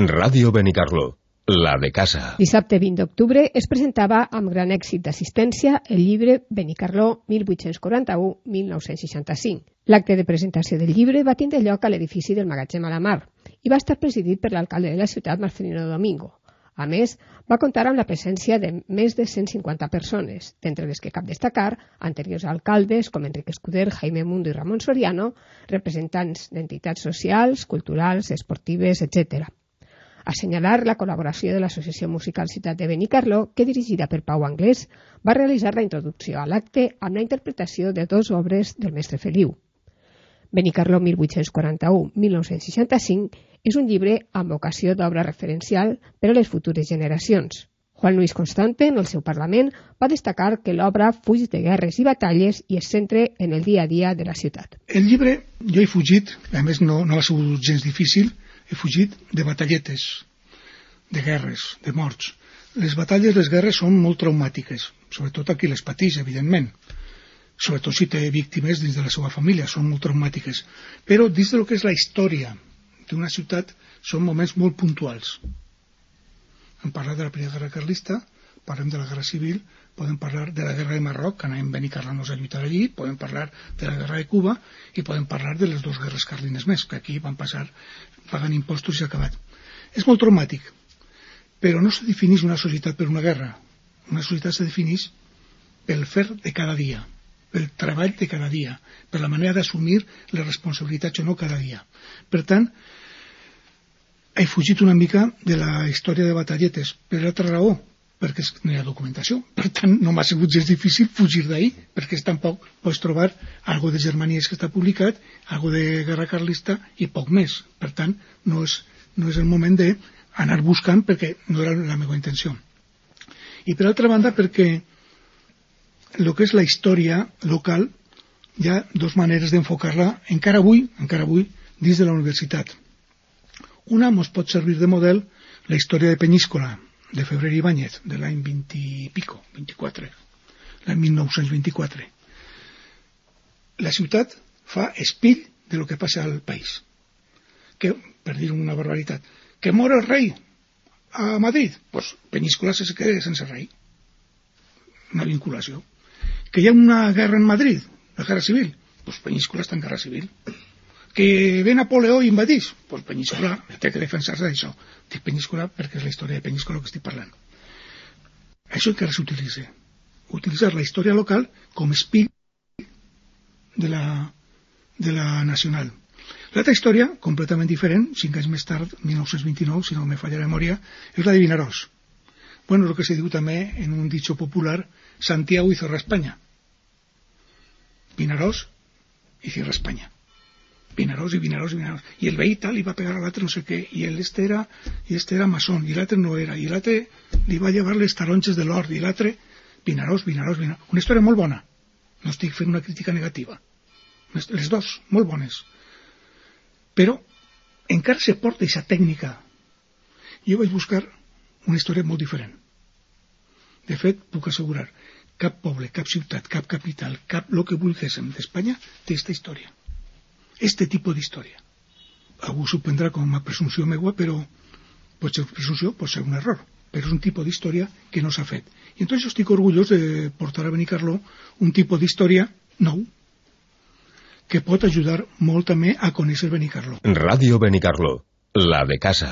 Ràdio Benicarló, la de casa. Dissabte 20 d'octubre es presentava amb gran èxit d'assistència el llibre Benicarló 1841-1965. L'acte de presentació del llibre va tindre lloc a l'edifici del Magatzem a la Mar i va estar presidit per l'alcalde de la ciutat, Marcelino Domingo. A més, va comptar amb la presència de més de 150 persones, d'entre les que cap destacar anteriors alcaldes com Enrique Escuder, Jaime Mundo i Ramon Soriano, representants d'entitats socials, culturals, esportives, etc. Assenyalar la col·laboració de l'Associació Musical Ciutat de Benicarló, que dirigida per Pau Anglès, va realitzar la introducció a l'acte amb la interpretació de 2 obres del mestre Feliu. Benicarló 1841-1965 és un llibre amb vocació d'obra referencial per a les futures generacions. Juan Luis Constante, en el seu Parlament, va destacar que l'obra fuig de guerres i batalles i es centra en el dia a dia de la ciutat. El llibre, jo he fugit, a més no ha sigut gens difícil, he fugit de batalletes, de guerres, de morts. Les batalles, les guerres són molt traumàtiques, sobretot a qui les pateix, evidentment. Sobretot si té víctimes dins de la seva família, són molt traumàtiques. Però dins del que és la història d'una ciutat són moments molt puntuals. Hem parlat de la Primera Guerra Carlista, parlem de la Guerra Civil, podem parlar de la Guerra de Marroc, que anem Benicarló a lluitar allí, podem parlar de la Guerra de Cuba i podem parlar de les 2 guerres carlines més, que aquí van passar pagant impostos i s'ha acabat. És molt traumàtic, però no se defineix una societat per una guerra. Una societat se defineix pel fer de cada dia, pel treball de cada dia, per la manera d'assumir les responsabilitats o no cada dia. Per tant, he fugit una mica de la història de batalletes, per l'altra raó, perquè no hi ha documentació. Per tant, no m'ha sigut gens difícil fugir d'ahir, perquè tampoc pots trobar algo de Germanies que està publicat, algo de Guerra Carlista i poc més. Per tant, no és el moment d'anar buscant, perquè no era la meva intenció. I per altra banda, perquè el que és la història local hi ha 2 maneres d'enfocar-la encara avui dins de la universitat. Una ens pot servir de model la història de Peñíscola, de Febrer i Ibáñez, de l'any 20 i pico, 24, l'any 1924. La ciutat fa espill de lo que passa al país. Que, per dir una barbaritat, que mor el rei a Madrid, doncs Peñíscola se queda sense rei. Una vinculació. Que hi ha una guerra en Madrid, la guerra civil, doncs Peñíscola està en guerra civil. Que ve Napoleó i invadís, doncs Peñíscola té que defensar-se d'això. Dic Peñíscola perquè és la història de Peñíscola que estic parlant. Això encara s'utilitza. Utilitzar la història local com espill de la nacional. L'altra història, completament diferent, 5 anys més tard, 1929, si no me falla la memòria, és la de Vinaròs. Bueno, el que se diu també en un dicho popular, Santiago hizo España. Vinaròs i Cierra España. Vinaròs. I el veí tal li va pegar a l'altre no sé què, i este era maçón, i l'altre no era, i l'altre li va llevar les taronges de l'or, i l'altre, Vinaròs. Una història molt bona. No estic fent una crítica negativa. Les 2, molt bones. Però encara se porta aquesta tècnica. Jo vaig buscar una història molt diferent. De fet, puc assegurar, cap poble, cap ciutat, cap capital, cap lo que vulguéssim d'Espanya té aquesta història. Este tipus d'història. Algú s'ho prendrà com una presumpció meua, però pot ser presumpció, pot ser un error, però és un tipus d'història que no s'ha fet. I entonces jo estic orgullós de portar a Benicarló un tipus d'història nou que pot ajudar molt també a conèixer Benicarló. Ràdio Benicarló, la de casa.